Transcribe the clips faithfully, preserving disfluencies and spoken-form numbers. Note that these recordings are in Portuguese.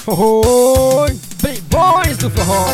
Oi, Playboys do forró.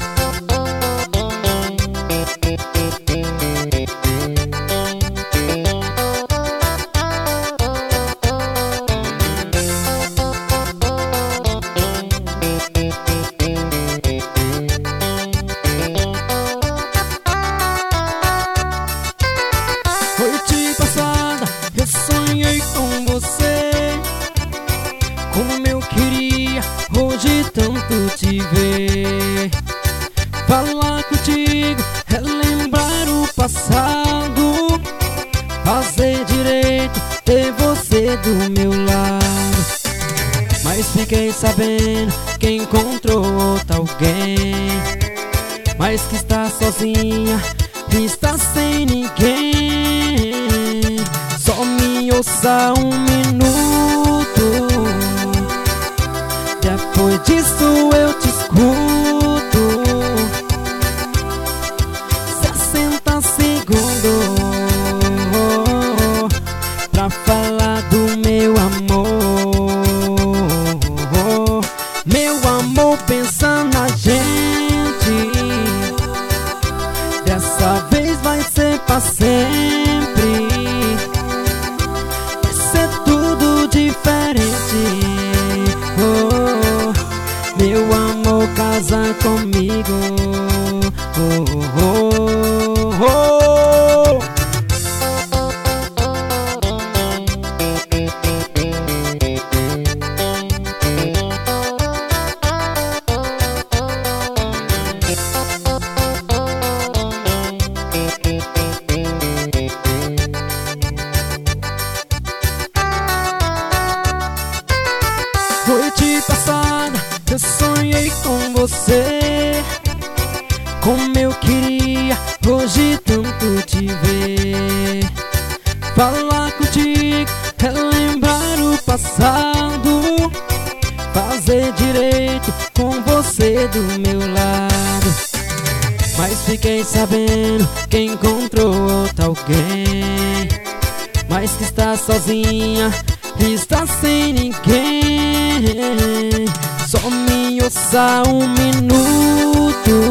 Noite passada eu sonhei com você, como eu queria hoje tanto te ver. Falar contigo, relembrar o passado, fazer direito, ter você do meu lado. Mas fiquei sabendo que encontrou outra alguém, mas que está sozinha, está sem ninguém. Só me ouça um minuto, depois disso eu te escuto. Sessenta segundos pra falar do meu amor. Meu amor, pensa na gente, dessa vez vai ser pra sempre. Vai ser tudo diferente. Oh, meu amor, casa comigo. Oh, oh, oh, oh. Noite passada eu sonhei com você, como eu queria hoje tanto te ver. Falar contigo, relembrar o passado, fazer direito com você do meu lado. Mas fiquei sabendo que encontrou outra alguém, mas que está sozinha, está sem ninguém. Só me ouça um minuto,